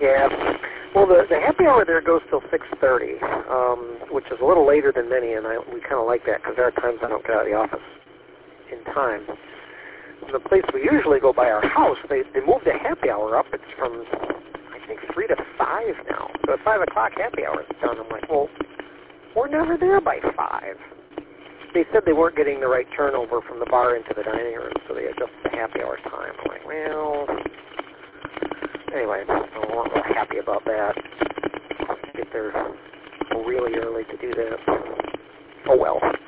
Yeah. Well, the happy hour there goes till 6:30, which is a little later than many, and we kind of like that because there are times I don't get out of the office in time. The place we usually go by our house, they moved the happy hour up. It's from, I think, 3 to 5 now. So at 5 o'clock, happy hour is done. I'm like, well, we're never there by 5. They said they weren't getting the right turnover from the bar into the dining room, so they adjusted the happy hour time. I'm like, well, anyway, I wasn't real happy about that. I'll have to get there really early to do that. Oh, well.